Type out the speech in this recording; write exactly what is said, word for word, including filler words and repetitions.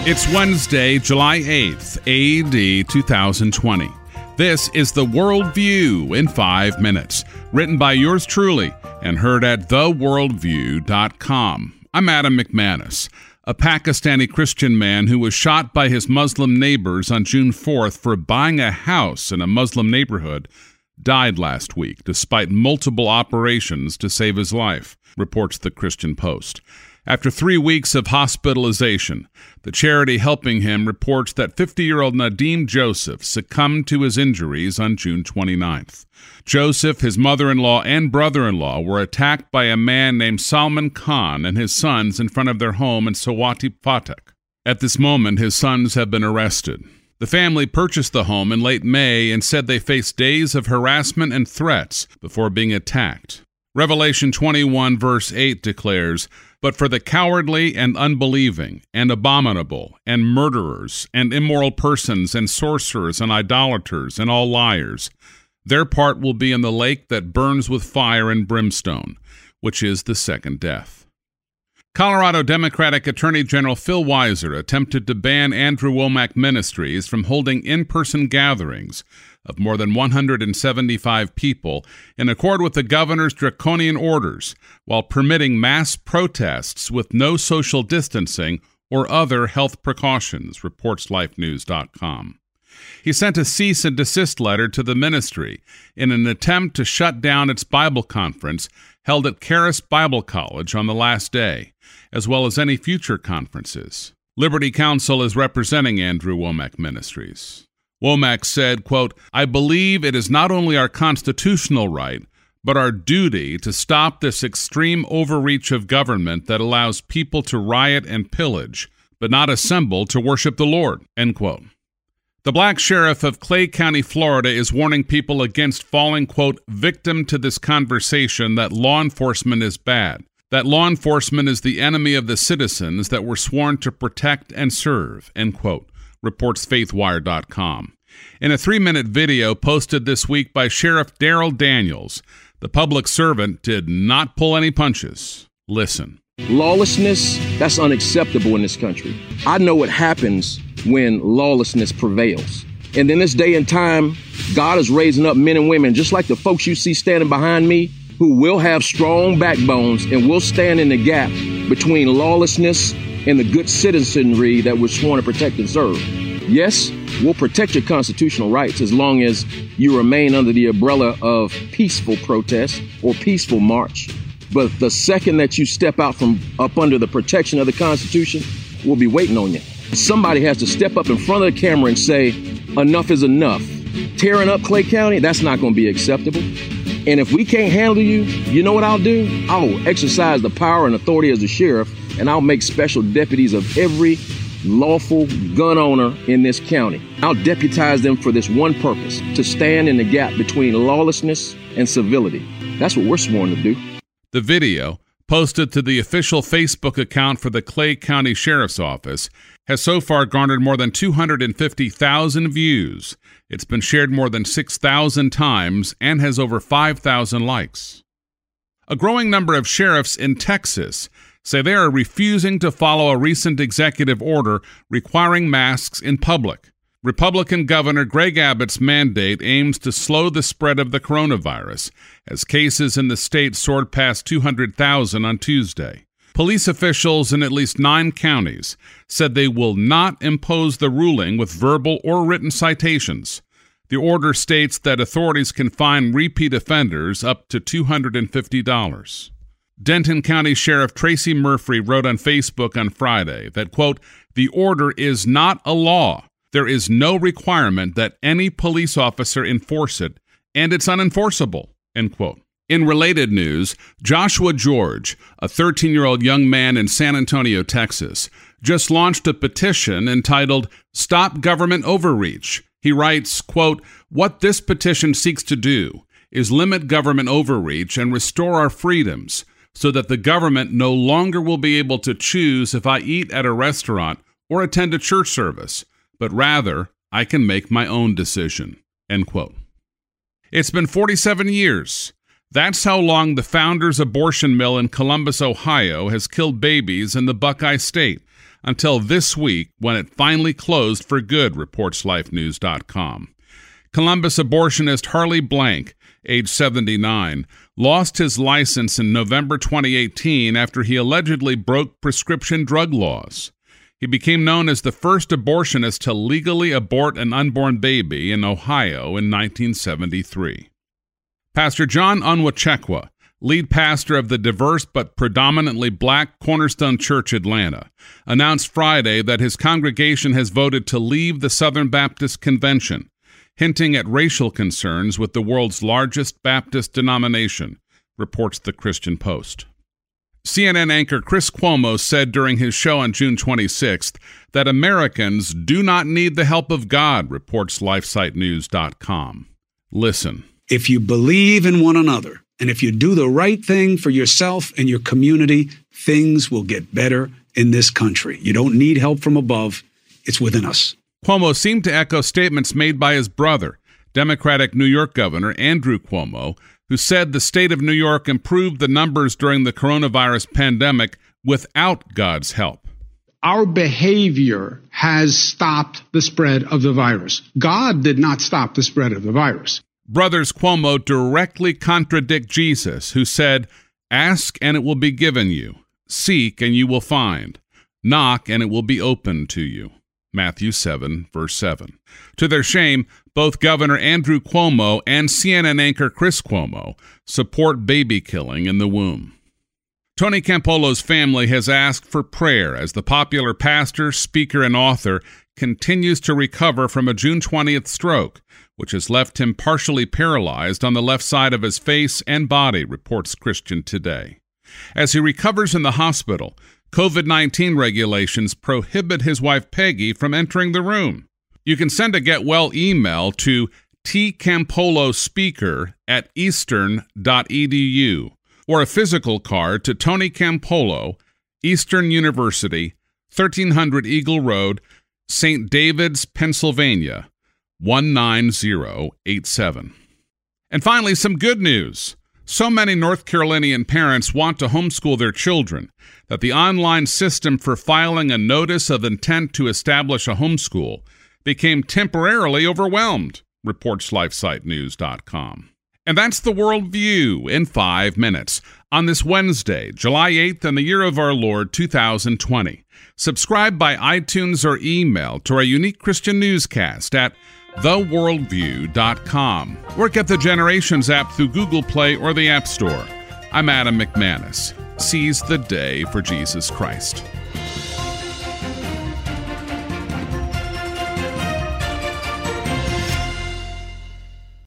It's Wednesday, July eighth, A D two thousand twenty. This is The Worldview in five minutes, written by yours truly and heard at the worldview dot com. I'm Adam McManus. A Pakistani Christian man who was shot by his Muslim neighbors on June fourth for buying a house in a Muslim neighborhood died last week despite multiple operations to save his life, reports the Christian Post. After three weeks of hospitalization, the charity helping him reports that fifty-year-old Nadim Joseph succumbed to his injuries on June twenty-ninth. Joseph, his mother-in-law, and brother-in-law were attacked by a man named Salman Khan and his sons in front of their home in Sawati Phatak. At this moment, his sons have been arrested. The family purchased the home in late May and said they faced days of harassment and threats before being attacked. Revelation twenty-one verse eight declares, "But for the cowardly and unbelieving and abominable and murderers and immoral persons and sorcerers and idolaters and all liars, their part will be in the lake that burns with fire and brimstone, which is the second death." Colorado Democratic Attorney General Phil Weiser attempted to ban Andrew Wommack Ministries from holding in-person gatherings of more than one hundred seventy-five people in accord with the governor's draconian orders, while permitting mass protests with no social distancing or other health precautions, reports life news dot com. He sent a cease and desist letter to the ministry in an attempt to shut down its Bible conference held at Charis Bible College on the last day, as well as any future conferences. Liberty Counsel is representing Andrew Wommack Ministries. Wommack said, quote, "I believe it is not only our constitutional right, but our duty to stop this extreme overreach of government that allows people to riot and pillage, but not assemble to worship the Lord," end quote. The black sheriff of Clay County, Florida, is warning people against falling, quote, "victim to this conversation that law enforcement is bad, that law enforcement is the enemy of the citizens that were sworn to protect and serve," end quote, reports faithwire dot com. In a three-minute video posted this week by Sheriff Daryl Daniels, the public servant did not pull any punches. Listen. Lawlessness, that's unacceptable in this country. I know what happens when lawlessness prevails. And in this day and time, God is raising up men and women, just like the folks you see standing behind me, who will have strong backbones and will stand in the gap between lawlessness and the good citizenry that we're sworn to protect and serve. Yes, we'll protect your constitutional rights as long as you remain under the umbrella of peaceful protest or peaceful march. But the second that you step out from up under the protection of the Constitution, we'll be waiting on you. Somebody has to step up in front of the camera and say, enough is enough. Tearing up Clay County, that's not going to be acceptable. And if we can't handle you, you know what I'll do? I'll exercise the power and authority as the sheriff, and I'll make special deputies of every lawful gun owner in this county. I'll deputize them for this one purpose, to stand in the gap between lawlessness and civility. That's what we're sworn to do. The video, posted to the official Facebook account for the Clay County Sheriff's Office, has so far garnered more than two hundred fifty thousand views. It's been shared more than six thousand times and has over five thousand likes. A growing number of sheriffs in Texas say they are refusing to follow a recent executive order requiring masks in public. Republican Governor Greg Abbott's mandate aims to slow the spread of the coronavirus, as cases in the state soared past two hundred thousand on Tuesday. Police officials in at least nine counties said they will not impose the ruling with verbal or written citations. The order states that authorities can fine repeat offenders up to two hundred fifty dollars. Denton County Sheriff Tracy Murphy wrote on Facebook on Friday that, quote, "The order is not a law. There is no requirement that any police officer enforce it, and it's unenforceable," end quote. In related news, Joshua George, a thirteen-year-old young man in San Antonio, Texas, just launched a petition entitled "Stop Government Overreach." He writes, quote, "What this petition seeks to do is limit government overreach and restore our freedoms so that the government no longer will be able to choose if I eat at a restaurant or attend a church service, but rather I can make my own decision," end quote. It's been forty-seven years. That's how long the Founders abortion mill in Columbus, Ohio has killed babies in the Buckeye State. until this week when it finally closed for good, reports life news dot com. Columbus abortionist Harley Blank, age seventy-nine, lost his license in November twenty eighteen after he allegedly broke prescription drug laws. He became known as the first abortionist to legally abort an unborn baby in Ohio in nineteen seventy-three. Pastor John Onwuchekwa, lead pastor of the diverse but predominantly black Cornerstone Church Atlanta, announced Friday that his congregation has voted to leave the Southern Baptist Convention, hinting at racial concerns with the world's largest Baptist denomination, reports the Christian Post. C N N anchor Chris Cuomo said during his show on June twenty-sixth that Americans do not need the help of God, reports life site news dot com. Listen. If you believe in one another, and if you do the right thing for yourself and your community, things will get better in this country. You don't need help from above. It's within us. Cuomo seemed to echo statements made by his brother, Democratic New York Governor Andrew Cuomo, who said the state of New York improved the numbers during the coronavirus pandemic without God's help. Our behavior has stopped the spread of the virus. God did not stop the spread of the virus. Brothers Cuomo directly contradict Jesus, who said, "Ask and it will be given you. Seek and you will find. Knock and it will be opened to you." Matthew seven, verse seven. To their shame, both Governor Andrew Cuomo and C N N anchor Chris Cuomo support baby killing in the womb. Tony Campolo's family has asked for prayer as the popular pastor, speaker, and author continues to recover from a June twentieth stroke, which has left him partially paralyzed on the left side of his face and body, reports Christian Today. As he recovers in the hospital, COVID nineteen regulations prohibit his wife Peggy from entering the room. You can send a get well email to tcampolospeaker at eastern dot e d u or a physical card to Tony Campolo, Eastern University, thirteen hundred Eagle Road, Saint David's, Pennsylvania, one nine zero eight seven. And finally, some good news. So many North Carolinian parents want to homeschool their children that the online system for filing a notice of intent to establish a homeschool became temporarily overwhelmed, reports life site news dot com. And that's the Worldview in five minutes on this Wednesday, July eighth, in the year of our Lord, two thousand twenty. Subscribe by iTunes or email to our unique Christian newscast at the worldview dot com or get the Generations app through Google Play or the App Store. I'm Adam McManus. Seize the day for Jesus Christ.